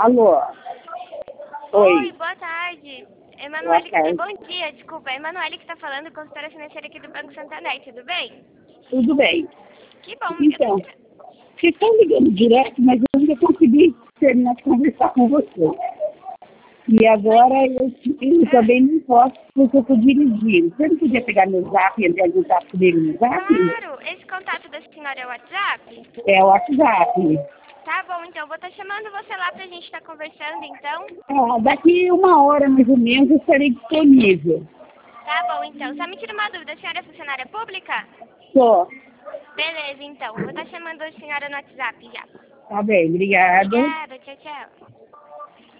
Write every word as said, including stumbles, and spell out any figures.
Alô? Oi. Oi, boa tarde. Emanuele, Boa tarde. bom dia, desculpa. É Emanuele que está falando, consultora financeira aqui do Banco Santander, tudo bem? Tudo bem. Que bom. Então, Eu tô... vocês estão ligando direto, mas eu ainda consegui terminar de conversar com você. E agora eu, eu também não posso, porque eu estou dirigindo. Você não podia pegar meu zap e entrar em contato comigo no zap? Claro, esse contato da senhora é o WhatsApp? É o WhatsApp. Tá bom, então, vou estar chamando você lá pra gente estar conversando, então. Ah, daqui uma hora, mais ou menos, eu estarei disponível. Tá bom, então. Só me tira uma dúvida, a senhora é funcionária pública? Só. Beleza, então. Vou estar chamando a senhora no WhatsApp já. Tá bem, obrigada. Obrigada, tchau, tchau.